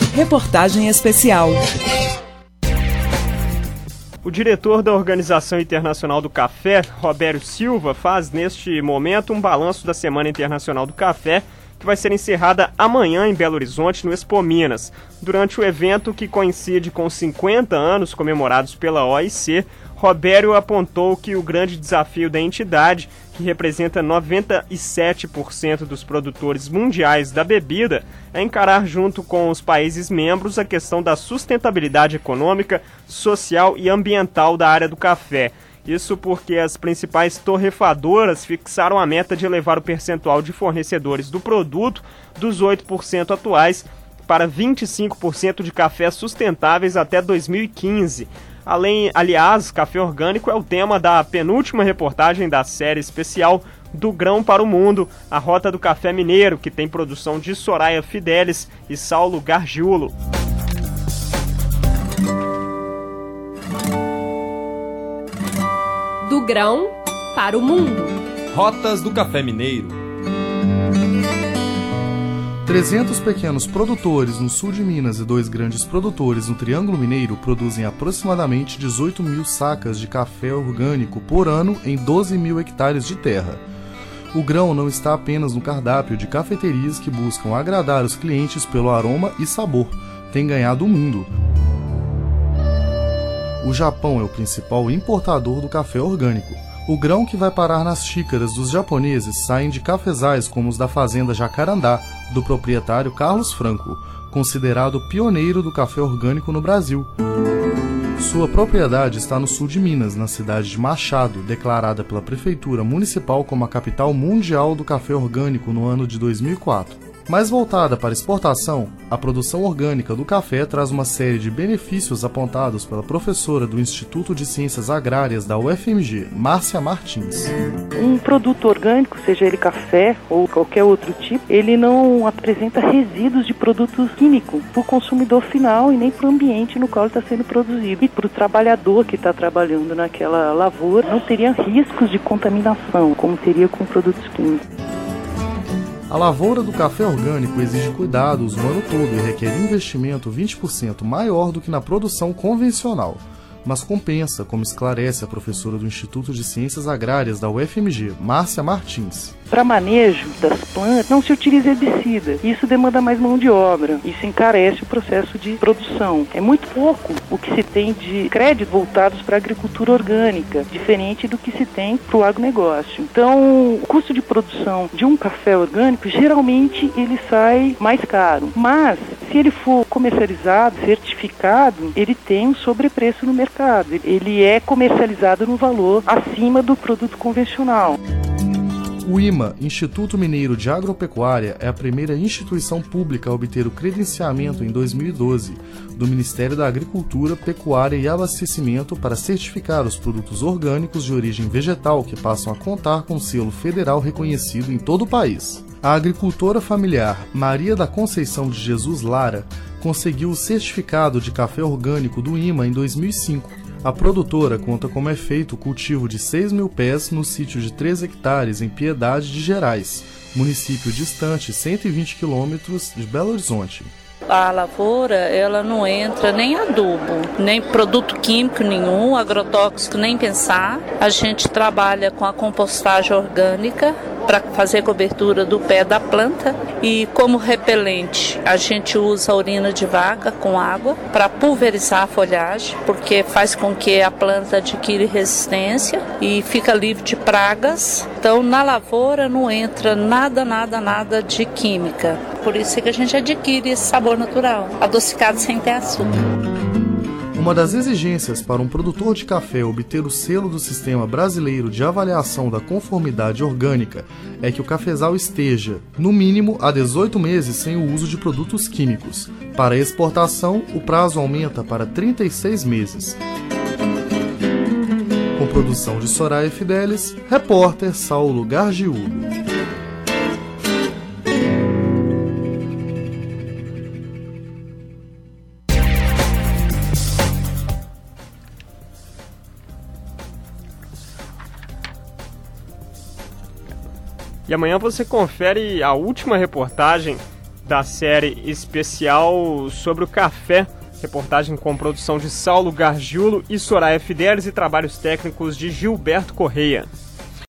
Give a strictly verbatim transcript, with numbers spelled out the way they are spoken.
Reportagem especial. O diretor da Organização Internacional do Café, Robério Silva, faz neste momento um balanço da Semana Internacional do Café, que vai ser encerrada amanhã em Belo Horizonte, no Expo Minas. Durante o evento, que coincide com cinquenta anos comemorados pela O I C, Robério apontou que o grande desafio da entidade, que representa noventa e sete por cento dos produtores mundiais da bebida, é encarar junto com os países membros a questão da sustentabilidade econômica, social e ambiental da área do café. Isso porque as principais torrefadoras fixaram a meta de elevar o percentual de fornecedores do produto dos oito por cento atuais para vinte e cinco por cento de cafés sustentáveis até dois mil e quinze. Além, aliás, café orgânico é o tema da penúltima reportagem da série especial Do Grão para o Mundo, a Rota do Café Mineiro, que tem produção de Soraya Fidelis e Saulo Gargiulo. Do grão para o mundo. Rotas do Café Mineiro. trezentos pequenos produtores no sul de Minas e dois grandes produtores no Triângulo Mineiro produzem aproximadamente dezoito mil sacas de café orgânico por ano em doze mil hectares de terra. O grão não está apenas no cardápio de cafeterias que buscam agradar os clientes pelo aroma e sabor, tem ganhado o mundo. O Japão é o principal importador do café orgânico. O grão que vai parar nas xícaras dos japoneses saem de cafezais como os da fazenda Jacarandá, do proprietário Carlos Franco, considerado pioneiro do café orgânico no Brasil. Sua propriedade está no sul de Minas, na cidade de Machado, declarada pela Prefeitura Municipal como a capital mundial do café orgânico no ano de dois mil e quatro. Mais voltada para exportação, a produção orgânica do café traz uma série de benefícios apontados pela professora do Instituto de Ciências Agrárias da U F M G, Márcia Martins. Um produto orgânico, seja ele café ou qualquer outro tipo, ele não apresenta resíduos de produto químico para o consumidor final e nem para o ambiente no qual está sendo produzido. E para o trabalhador que está trabalhando naquela lavoura, não teria riscos de contaminação, como teria com produtos químicos. A lavoura do café orgânico exige cuidados o ano todo e requer investimento vinte por cento maior do que na produção convencional, mas compensa, como esclarece a professora do Instituto de Ciências Agrárias da U F M G, Márcia Martins. Para manejo das plantas, não se utiliza herbicida. Isso demanda mais mão de obra. Isso encarece o processo de produção. É muito pouco o que se tem de créditos voltados para a agricultura orgânica, diferente do que se tem para o agronegócio. Então, o custo de produção de um café orgânico, geralmente, ele sai mais caro. Mas, se ele for comercializado, certificado, ele tem um sobrepreço no mercado. Ele é comercializado no valor acima do produto convencional. O I M A, Instituto Mineiro de Agropecuária, é a primeira instituição pública a obter o credenciamento em dois mil e doze do Ministério da Agricultura, Pecuária e Abastecimento para certificar os produtos orgânicos de origem vegetal que passam a contar com selo federal reconhecido em todo o país. A agricultora familiar Maria da Conceição de Jesus Lara conseguiu o certificado de café orgânico do I M A em dois mil e cinco. A produtora conta como é feito o cultivo de seis mil pés no sítio de três hectares em Piedade de Gerais, município distante cento e vinte quilômetros de Belo Horizonte. A lavoura, ela não entra nem adubo, nem produto químico nenhum, agrotóxico nem pensar. A gente trabalha com a compostagem orgânica para fazer cobertura do pé da planta e como repelente a gente usa a urina de vaca com água para pulverizar a folhagem, porque faz com que a planta adquire resistência e fica livre de pragas. Então na lavoura não entra nada, nada, nada de química. Por isso é que a gente adquire esse sabor natural, adocicado sem ter açúcar. Uma das exigências para um produtor de café obter o selo do Sistema Brasileiro de Avaliação da Conformidade Orgânica é que o cafezal esteja, no mínimo, há dezoito meses sem o uso de produtos químicos. Para exportação, o prazo aumenta para trinta e seis meses. Com produção de Soraya Fidelis, repórter Saulo Gargiulo. E amanhã você confere a última reportagem da série especial sobre o café. Reportagem com produção de Saulo Gargiulo e Soraya Fidelis e trabalhos técnicos de Gilberto Correia.